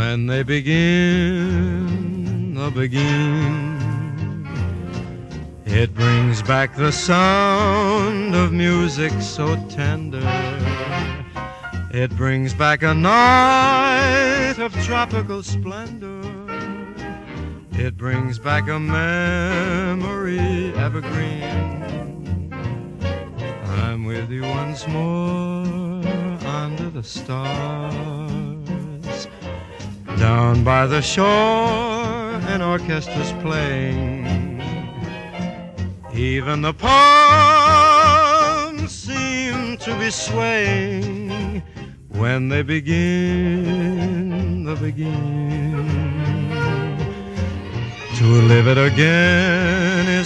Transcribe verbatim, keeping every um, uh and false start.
When they begin the begin, it brings back the sound of music so tender. It brings back a night of tropical splendor. It brings back a memory evergreen. I'm with you once more under the stars. Down by the shore, an orchestra's playing. Even the palms seem to be swaying when they begin the begin. To live it again is